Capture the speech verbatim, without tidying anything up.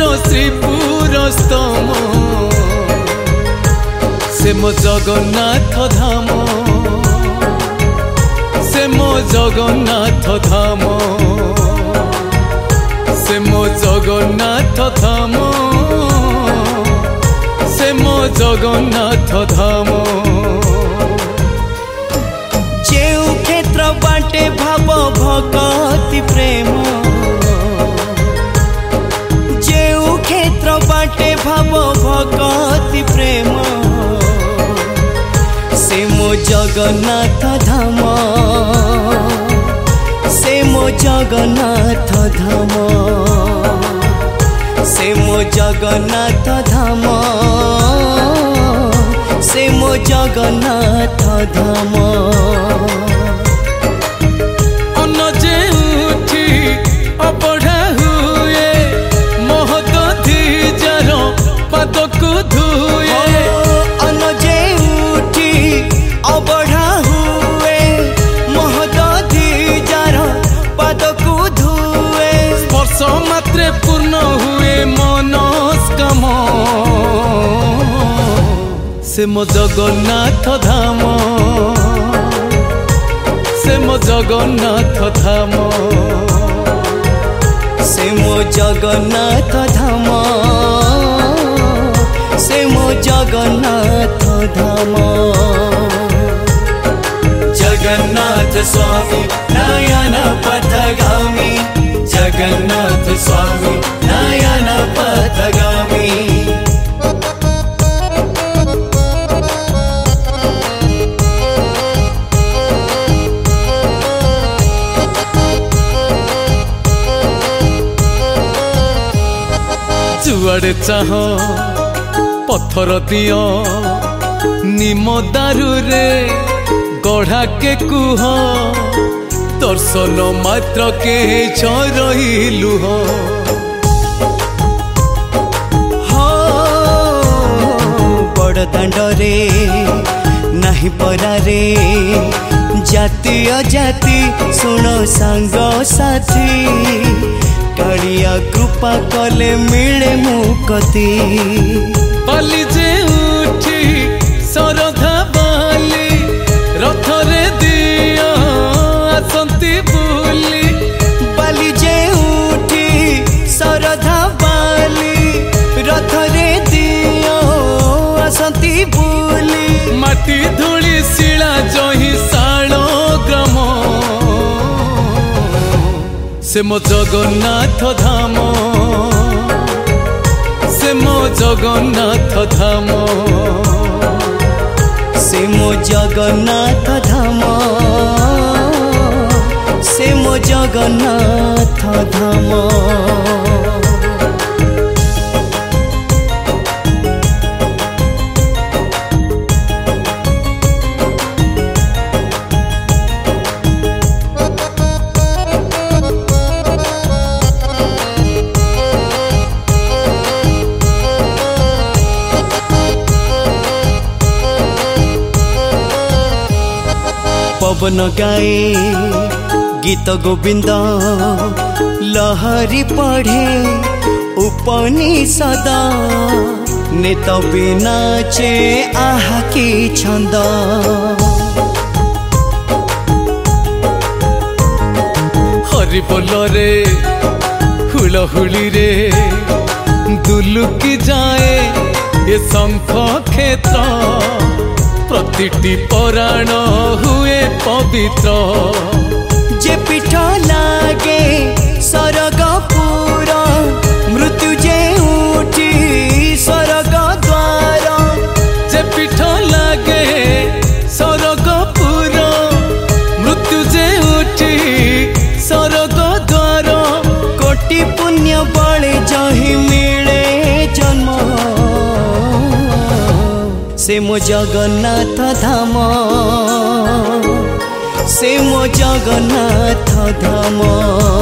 श्रीपुर स्तम से मो जगन्नाथ धाम से मो जगन्नाथ धाम से मो जगन्नाथ धाम से मो जगन्नाथ धाम जेउ क्षेत्र बाटे भाव भगति प्रेम जेउ क्षेत्र बाटे भाव भगति प्रेम से मो जगन्नाथ धाम से मो जगन्नाथ धाम से मो जगन्नाथ धाम से मो जगन्नाथ धाम अन्न जेउठी अबढ़ा हुए महदधि जार पादको धुए अन्न जेउठी अबढ़ा हुए महदधि जार पादको धुए स्पर्श मात्रे पूर्ण हुए मनस्काम से मो जगन्नाथ धाम से मो जगन्नाथ धाम से मो जगन्नाथ धाम से मो जगन्नाथ धाम जगन्नाथ स्वामी नयन पथगामी जगन्नाथ स्वामी नयन पथगामी जुआड़े चाह पत्थर दियो निम दारू रे गढ़ा के कुह दर्शन मात्र के झरहिलु हो बड़ दांडरे नाही परारे जाति अजाति सुन सांग साथी कालिया कृपा कले मिले मुक्ति बाली जे उठी सरधा बाली रथरे दिया आसंती बुली बाली जे उठी सरधा बाली रथरे दिया आसंती बुली माटी धूली शिला जही शाल ग्राम से मो जगन्नाथ धाम से मो जगन्नाथ धाम से मो जगन्नाथ धाम से मो जगन्नाथ धाम पवन गाए गीत गोविंद लहरी पढ़े उपनिषद नेत नाचे आहा की छंद हरि बोल रे हुलहुली रे दुलुकी जाए ये शंख क्षेत्र प्रतिटी पराण हुए पवित्र जे पीठ लागे सरगपुर मृत्यु जे उठी स्वर्ग द्वार जे पीठ लागे सरगपुर मृत्यु जे उठी स्वर्ग द्वार कोटि पुण्य बड़े जही मिले जन्म से मो जगन्नाथ धाम से मो जगन्नाथ धाम।